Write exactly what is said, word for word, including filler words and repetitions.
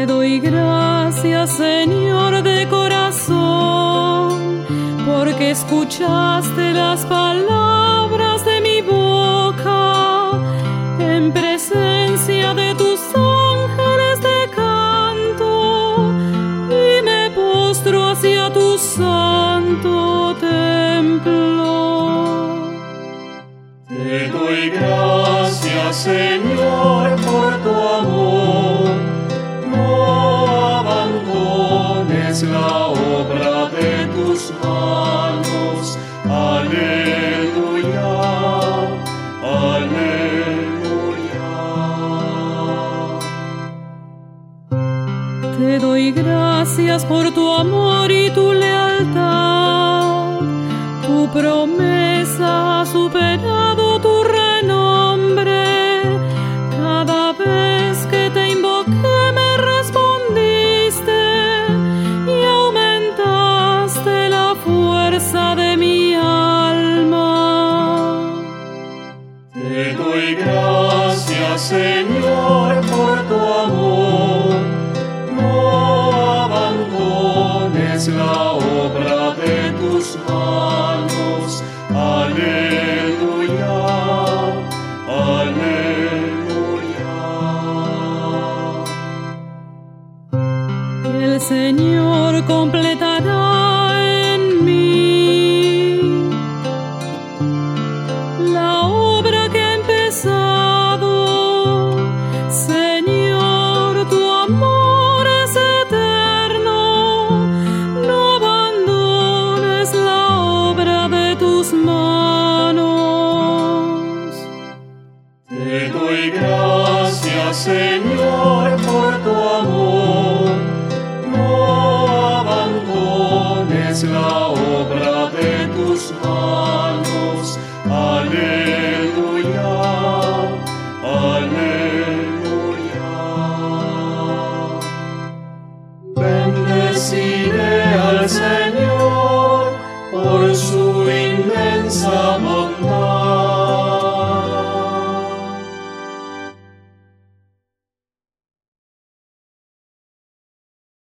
Te doy gracias, Señor, de corazón, porque escuchaste las palabras de mi boca. En presencia de tus ángeles te canto y me postro hacia tu santo templo. Te doy gracias, Señor, por tu amor. No abandones la obra de tus manos. Aleluya, aleluya. Te doy gracias por tu amor y tu lealtad. Tu promesa ha superado tu renombre. Cada vez que te invoqué me respondiste y aumentaste la fuerza de mi alma. Te doy gracias, Señor, por tu amor. No abandones la obra de tus manos. Aleluya, aleluya. El Señor completará en mí la obra que ha empezado. Señor, tu amor es eterno. No abandones la obra de tus manos. Te doy gracias, Señor, por tu amor. No abandones la obra